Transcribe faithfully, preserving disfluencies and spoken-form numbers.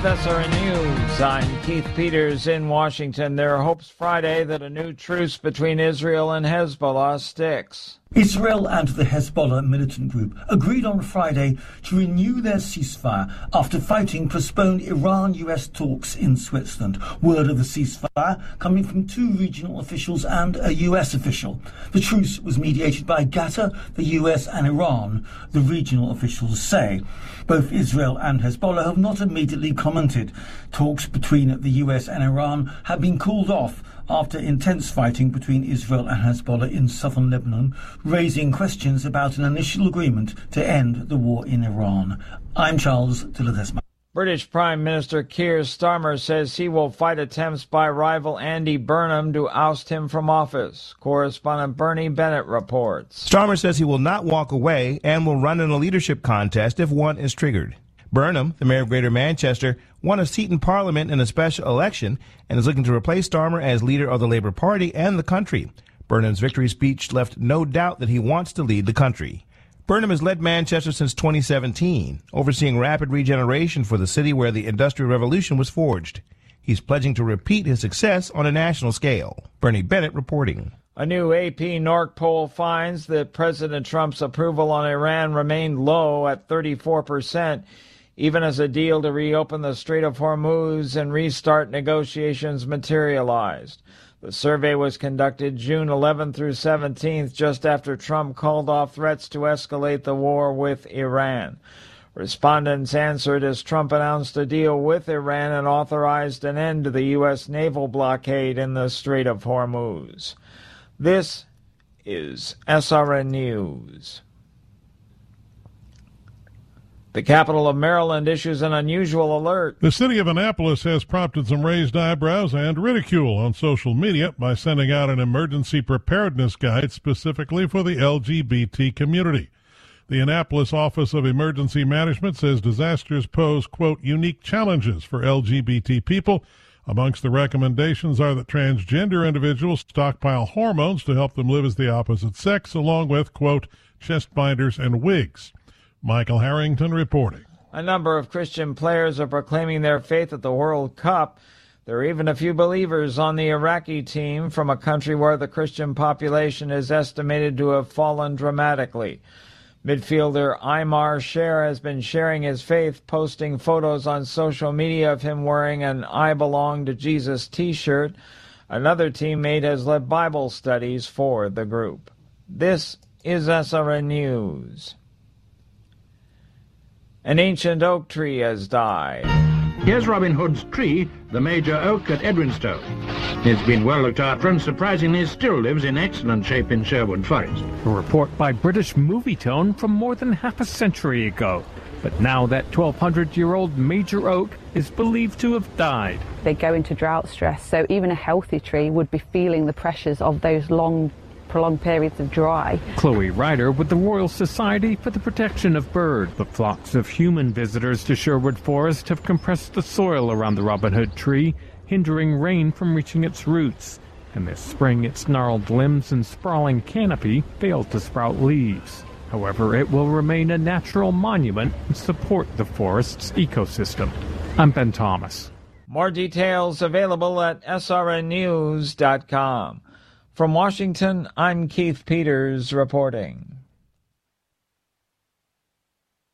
With S R N News, I'm Keith Peters in Washington. There are hopes Friday that a new truce between Israel and Hezbollah sticks. Israel and the Hezbollah militant group agreed on Friday to renew their ceasefire after fighting postponed Iran-U S talks in Switzerland. Word of the ceasefire coming from two regional officials and a U S official. The truce was mediated by Qatar, the U S and Iran, the regional officials say. Both Israel and Hezbollah have not immediately commented. Talks between the U S and Iran have been called off after intense fighting between Israel and Hezbollah in southern Lebanon, raising questions about an initial agreement to end the war in Iran. I'm Charles de Ledesma. British Prime Minister Keir Starmer says he will fight attempts by rival Andy Burnham to oust him from office. Correspondent Bernie Bennett reports. Starmer says he will not walk away and will run in a leadership contest if one is triggered. Burnham, the mayor of Greater Manchester, won a seat in Parliament in a special election and is looking to replace Starmer as leader of the Labour Party and the country. Burnham's victory speech left no doubt that he wants to lead the country. Burnham has led Manchester since twenty seventeen, overseeing rapid regeneration for the city where the Industrial Revolution was forged. He's pledging to repeat his success on a national scale. Bernie Bennett reporting. A new A P Norc poll finds that President Trump's approval on Iran remained low at thirty-four percent. Even as a deal to reopen the Strait of Hormuz and restart negotiations materialized. The survey was conducted June eleventh through seventeenth, just after Trump called off threats to escalate the war with Iran. Respondents answered as Trump announced a deal with Iran and authorized an end to the U S naval blockade in the Strait of Hormuz. This is S R N News. The capital of Maryland issues an unusual alert. The city of Annapolis has prompted some raised eyebrows and ridicule on social media by sending out an emergency preparedness guide specifically for the L G B T community. The Annapolis Office of Emergency Management says disasters pose, quote, unique challenges for L G B T people. Amongst the recommendations are that transgender individuals stockpile hormones to help them live as the opposite sex, along with, quote, chest binders and wigs. Michael Harrington reporting. A number of Christian players are proclaiming their faith at the World Cup. There are even a few believers on the Iraqi team from a country where the Christian population is estimated to have fallen dramatically. Midfielder Aymar Sher has been sharing his faith, posting photos on social media of him wearing an I Belong to Jesus t-shirt. Another teammate has led Bible studies for the group. This is S R N News. An ancient oak tree has died. Here's Robin Hood's tree, the major oak at Edwinstowe. It's been well looked after and surprisingly still lives in excellent shape in Sherwood Forest. A report by British Movie Tone from more than half a century ago. But now that twelve hundred year old major oak is believed to have died. They go into drought stress, so even a healthy tree would be feeling the pressures of those long prolonged periods of dry. Chloe Ryder with the Royal Society for the Protection of Birds. The flocks of human visitors to Sherwood Forest have compressed the soil around the Robin Hood tree, hindering rain from reaching its roots. And this spring, its gnarled limbs and sprawling canopy failed to sprout leaves. However, it will remain a natural monument and support the forest's ecosystem. I'm Ben Thomas. More details available at S R N news dot com. From Washington, I'm Keith Peters reporting.